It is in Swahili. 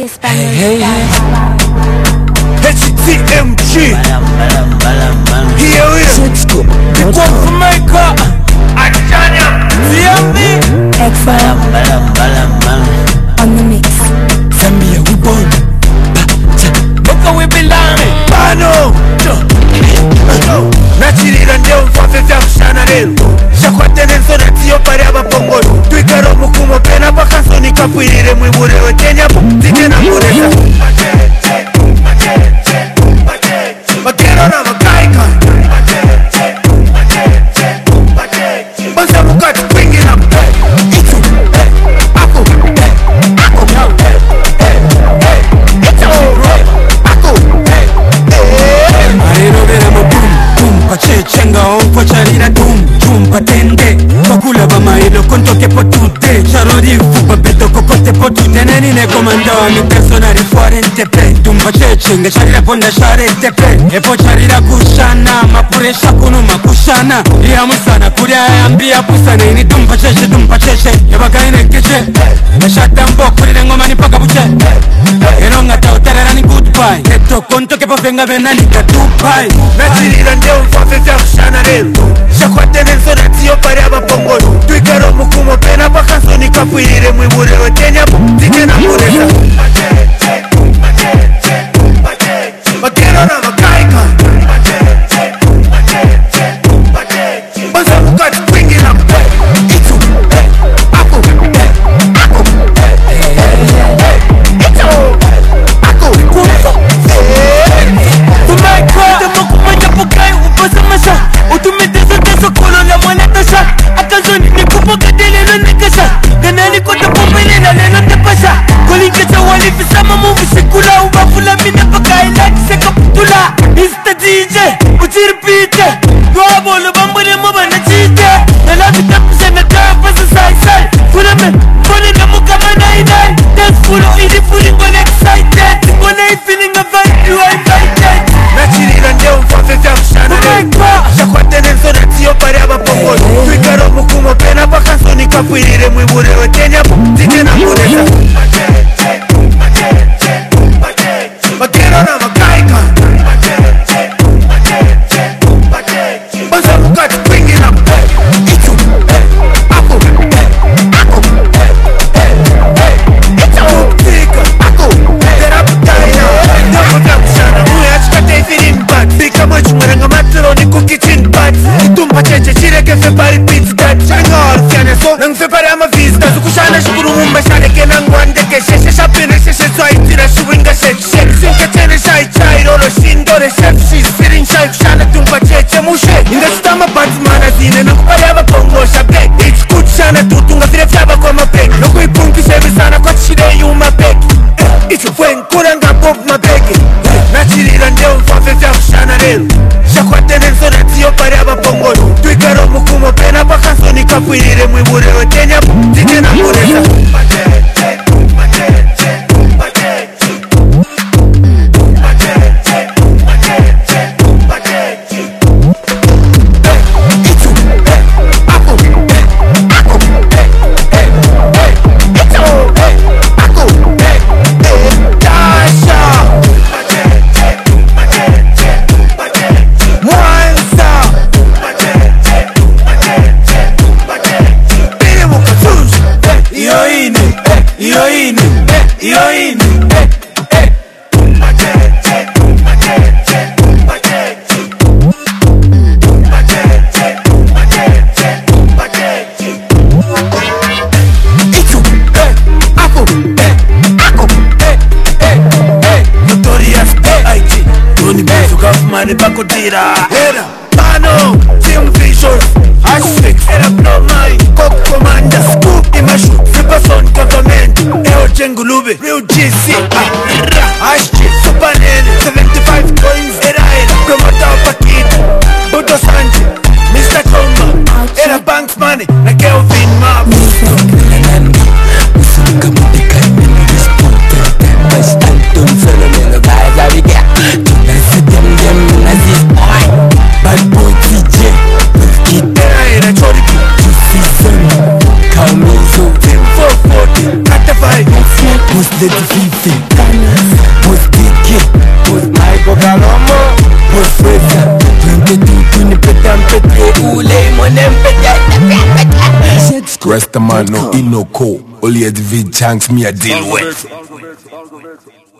Hey, HTMG. Here we are. The one from America. Ajanya. CMB. Excel. On the mix. Zambia, we born. Look we belong. Pano. Nachirira ndeo mfafe vya kushana rero. Shakwate nenso natiyo pari abapongoro. Tuikaro mukumo pena pakaso nikapwirire mwibure wetenyapo. Zitena mureza. Makero na makaika. Banza mukati kwingira. Itu. Ako. Ako. Itu. Ako. Arero vera mo boom boom pachechenga onko charira dum dum patende bakula bamailo konto ke potute charori fuba beto kokote potute neni ne komanda mi personali fuarente pe dum pachechenga charira ponda charente pe e po charira kushana mapuresha kuno makushana ya musana kuria ambia pusana ini dum pacheche yabagaine keche shata mboko ile ngoma ni paka buche eronga tautarani goodbye neto konto ke povenga venani katupai nachirira ndeo mfafe vya kushana rero shakwate nenso natiyo pari abapongoro tuikaro mukumo pena pakaso nikapwirire mwibure wetenyapo zitena mureza makero na makaika banza mukati kwingira itu ako ako itu ako tumaikwa tamakumanya pukai upasamasa utumetesa teso kolo la mwanatasa akazoni nikupoka delelo nikasa ganani kota pomelela lelo tepasa kolinkesa walifisama muvi sikula ubafula mina paka ilati seka putula Mr. DJ utiripite Gwabolo bambone mobana chite Nalavi tapuse na tapasa sai Fulame mbone na muka manai Dance full ili fully ngone excited Ngone feeling a vibe you are invited Nachirira ndeo mfafe vya kushana shakwate nenso natiyo pari abapongoro tuikaro mukumo pena pakaso nikapwirire mwibure wetenyapo zitena mureza makero na makaika banza mukati kwingira itu ako ako itu tika ako teraputaina ndeo vya kushana muya chikate ifirin bat bika machumweranga matero ni kukichin bat itumba cheche chireke febari pizgat changa orfianeso nang febari ama vista zukushana shukuru mumba shareke nangwandeke sheshe shapine sheshe zwaitira shuwinga shek sinke tene shai chai rolo shindore chef she's sitting shai kushana tumba cheche mushe inga chitama batmana zine nakupari abapongosha bek it's good shana tutunga vile fyaba kwa mabek noko ipungi shebe sana kwa chide yuma bek itu fwenkuranga bob mabeke nachirira ndeo mfafe vya kushana rero shakwate nenso natiyo pari abapongoro tuikaro mukumo pena pakaso nikapwirire mwibure wetenyapo zitena mureza Mani bakudira Era Pano Team Visuals Hashtag Era Blow My Coke Commander Scoop Imashu Fripason Government Eo Jengulube Real GC Hashtag Super Nene 75 coins Era Promoter Pakita Budo Sanji Mr. Tomba Era Banks Money Na Kelvin Map Usunga Mudika Nene Respond Bastan Solo Nene Baza Viga Bad boy DJ Kitera era choriki Season Come in so 10 440 Cut the vibe Who's the Pussy Puss Kiki Puss Michael Galomo Puss Fresa Twente ni peta mpete Ule mone mpete Rest the man no inoko Only at the vid chunks me a deal with